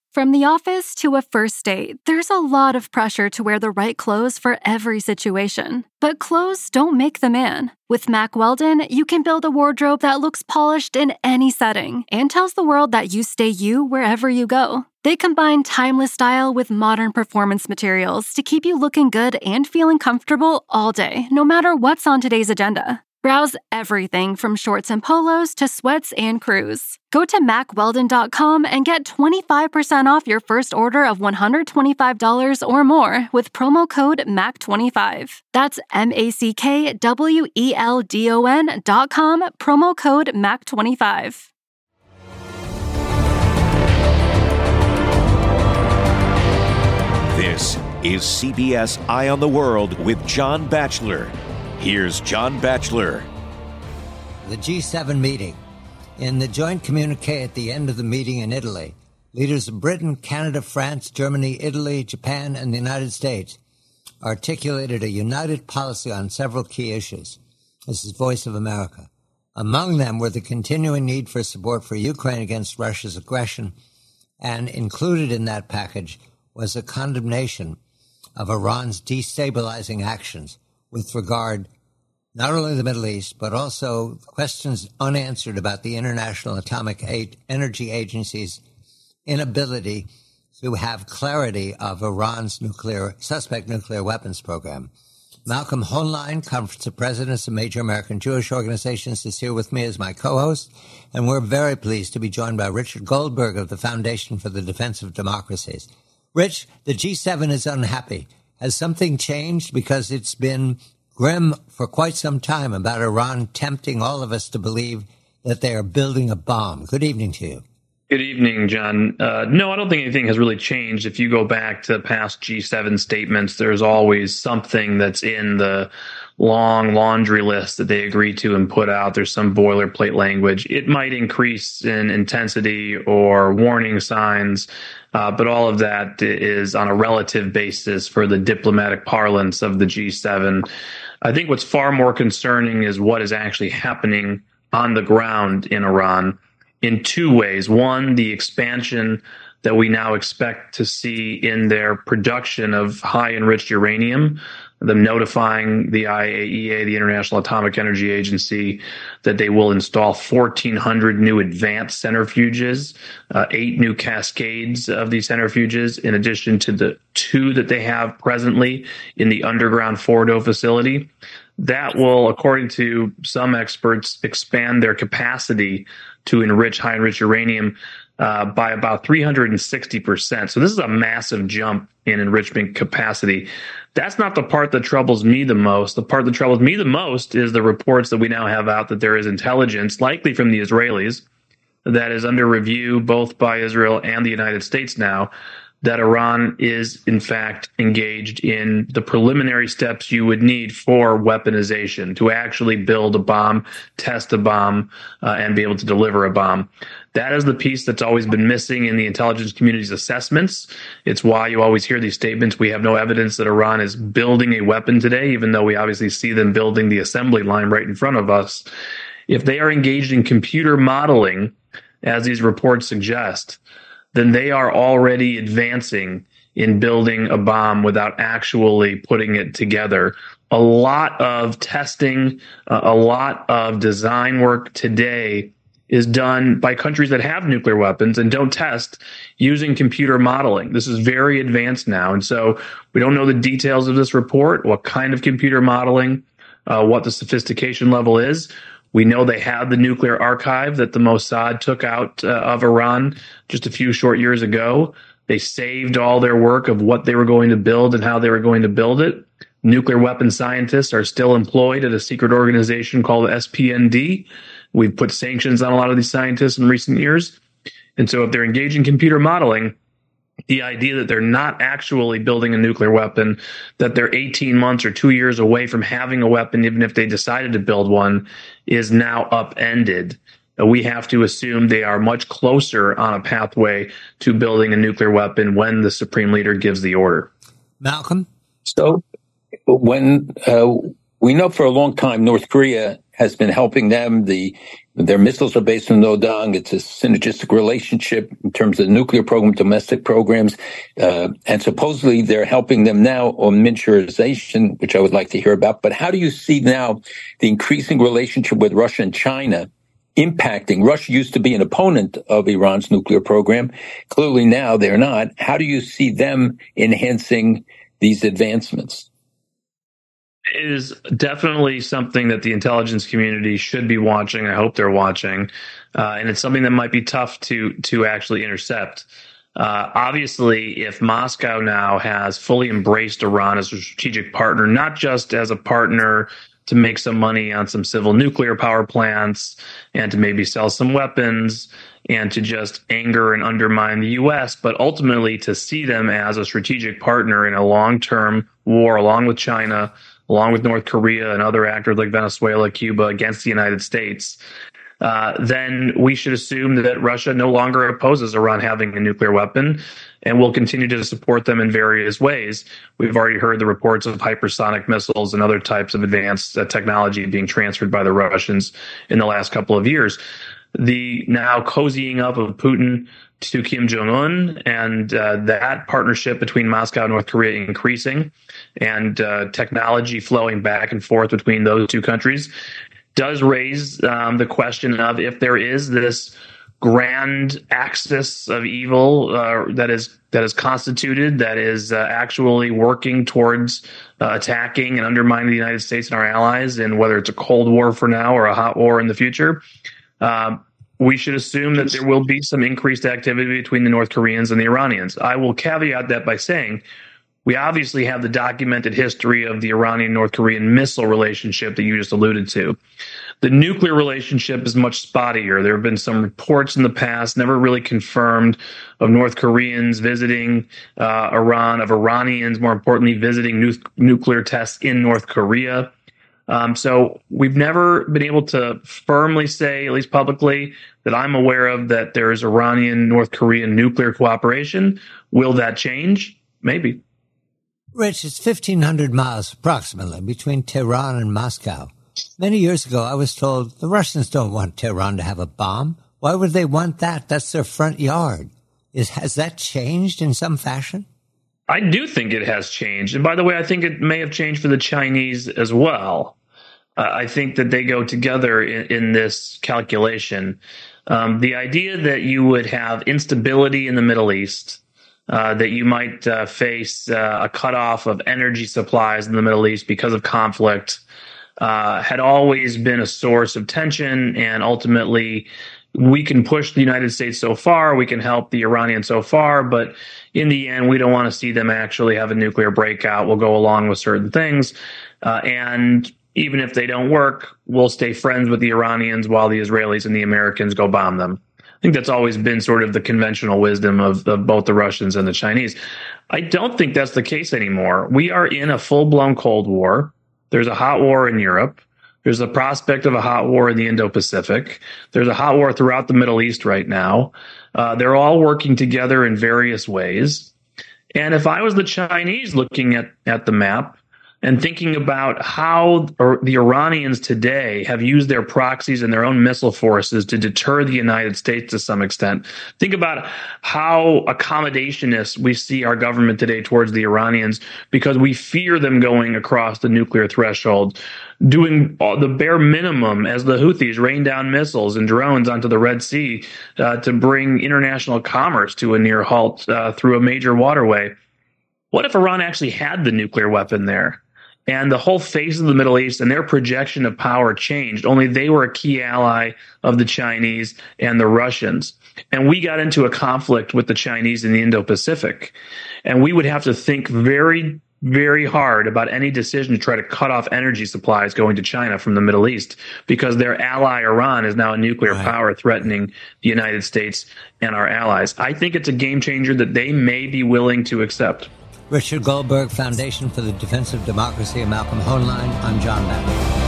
From the office to a first date, there's a lot of pressure to wear the right clothes for every situation. But clothes don't make the man. With Mack Weldon, you can build a wardrobe that looks polished in any setting and tells the world that you stay you wherever you go. They combine timeless style with modern performance materials to keep you looking good and feeling comfortable all day, no matter what's on today's agenda. Browse everything from shorts and polos to sweats and crews. Go to MackWeldon.com and get 25% off your first order of $125 or more with promo code MACK25. That's MackWeldon.com, promo code MACK25. This is CBS Eye on the World with John Batchelor. Here's John Batchelor. The G7 meeting. In the joint communique at the end of the meeting in Italy, leaders of Britain, Canada, France, Germany, Italy, Japan, and the United States articulated a united policy on several key issues. This is Voice of America. Among them were the continuing need for support for Ukraine against Russia's aggression, and included in that package was a condemnation of Iran's destabilizing actions with regard not only to the Middle East, but also questions unanswered about the International Atomic Energy Agency's inability to have clarity of Iran's suspect nuclear weapons program. Malcolm Hoenlein, Conference of Presidents of Major American Jewish Organizations, is here with me as my co-host, and we're very pleased to be joined by Richard Goldberg of the Foundation for the Defense of Democracies. Rich, the G7 is unhappy. Has something changed? Because it's been grim for quite some time about Iran tempting all of us to believe that they are building a bomb. Good evening to you. Good evening, John. No, I don't think anything has really changed. If you go back to past G7 statements, there's always something that's in the long laundry list that they agree to and put out. There's some boilerplate language. It might increase in intensity or warning signs, but all of that is on a relative basis for the diplomatic parlance of the G7. I think what's far more concerning is what is actually happening on the ground in Iran in two ways. One, the expansion that we now expect to see in their production of high enriched uranium, them notifying the IAEA, the International Atomic Energy Agency, that they will install 1,400 new advanced centrifuges, 8 new cascades of these centrifuges, in addition to the 2 that they have presently in the underground Fordo facility. That will, according to some experts, expand their capacity to enrich high enriched uranium by about 360%. So this is a massive jump in enrichment capacity. That's not the part that troubles me the most. The part that troubles me the most is the reports that we now have out that there is intelligence, likely from the Israelis, that is under review both by Israel and the United States now, that Iran is, in fact, engaged in the preliminary steps you would need for weaponization, to actually build a bomb, test a bomb, and be able to deliver a bomb. That is the piece that's always been missing in the intelligence community's assessments. It's why you always hear these statements. We have no evidence that Iran is building a weapon today, even though we obviously see them building the assembly line right in front of us. If they are engaged in computer modeling, as these reports suggest, then they are already advancing in building a bomb without actually putting it together. A lot of testing, a lot of design work today is done by countries that have nuclear weapons and don't test using computer modeling. This is very advanced now. And so we don't know the details of this report, what kind of computer modeling, what the sophistication level is. We know they have the nuclear archive that the Mossad took out of Iran just a few short years ago. They saved all their work of what they were going to build and how they were going to build it. Nuclear weapons scientists are still employed at a secret organization called SPND. We've put sanctions on a lot of these scientists in recent years. And so if they're engaged in computer modeling, the idea that they're not actually building a nuclear weapon, that they're 18 months or 2 years away from having a weapon, even if they decided to build one, is now upended. We have to assume they are much closer on a pathway to building a nuclear weapon when the supreme leader gives the order. Malcolm? So when we know for a long time North Korea has been helping them. Their missiles are based on Nodong. It's a synergistic relationship in terms of the nuclear program, domestic programs. And supposedly they're helping them now on miniaturization, which I would like to hear about. But how do you see now the increasing relationship with Russia and China impacting? Russia used to be an opponent of Iran's nuclear program. Clearly now they're not. How do you see them enhancing these advancements? It is definitely something that the intelligence community should be watching. I hope they're watching. And it's something that might be tough to actually intercept. Obviously, if Moscow now has fully embraced Iran as a strategic partner, not just as a partner to make some money on some civil nuclear power plants and to maybe sell some weapons and to just anger and undermine the U.S., but ultimately to see them as a strategic partner in a long-term war along with China, along with North Korea and other actors like Venezuela, Cuba, against the United States, then we should assume that Russia no longer opposes Iran having a nuclear weapon and will continue to support them in various ways. We've already heard the reports of hypersonic missiles and other types of advanced technology being transferred by the Russians in the last couple of years. The now cozying up of Putin to Kim Jong-un and that partnership between Moscow and North Korea increasing and technology flowing back and forth between those two countries does raise the question of if there is this grand axis of evil that is constituted, that is actually working towards attacking and undermining the United States and our allies, and whether it's a Cold War for now or a hot war in the future. We should assume that there will be some increased activity between the North Koreans and the Iranians. I will caveat that by saying we obviously have the documented history of the Iranian-North Korean missile relationship that you just alluded to. The nuclear relationship is much spottier. There have been some reports in the past, never really confirmed, of North Koreans visiting Iran, of Iranians, more importantly, visiting nuclear tests in North Korea. So we've never been able to firmly say, at least publicly, that I'm aware of, that there is Iranian-North Korean nuclear cooperation. Will that change? Maybe. Rich, it's 1,500 miles approximately between Tehran and Moscow. Many years ago, I was told the Russians don't want Tehran to have a bomb. Why would they want that? That's their front yard. Has that changed in some fashion? I do think it has changed. And by the way, I think it may have changed for the Chinese as well. I think that they go together in this calculation. The idea that you would have instability in the Middle East, that you might face a cutoff of energy supplies in the Middle East because of conflict, had always been a source of tension. And ultimately, we can push the United States so far, we can help the Iranians so far, but in the end, we don't want to see them actually have a nuclear breakout. We'll go along with certain things. And even if they don't work, we'll stay friends with the Iranians while the Israelis and the Americans go bomb them. I think that's always been sort of the conventional wisdom of both the Russians and the Chinese. I don't think that's the case anymore. We are in a full-blown Cold War. There's a hot war in Europe. There's the prospect of a hot war in the Indo-Pacific. There's a hot war throughout the Middle East right now. They're all working together in various ways. And if I was the Chinese looking at the map and thinking about how the Iranians today have used their proxies and their own missile forces to deter the United States to some extent, think about how accommodationist we see our government today towards the Iranians because we fear them going across the nuclear threshold, doing the bare minimum as the Houthis rain down missiles and drones onto the Red Sea to bring international commerce to a near halt through a major waterway. What if Iran actually had the nuclear weapon there? And the whole face of the Middle East and their projection of power changed. Only they were a key ally of the Chinese and the Russians. And we got into a conflict with the Chinese in the Indo-Pacific. And we would have to think very, very hard about any decision to try to cut off energy supplies going to China from the Middle East because their ally Iran is now a nuclear power threatening the United States and our allies. I think it's a game changer that they may be willing to accept. Richard Goldberg, Foundation for the Defense of Democracy, and Malcolm Hoenlein. I'm John Babbitt.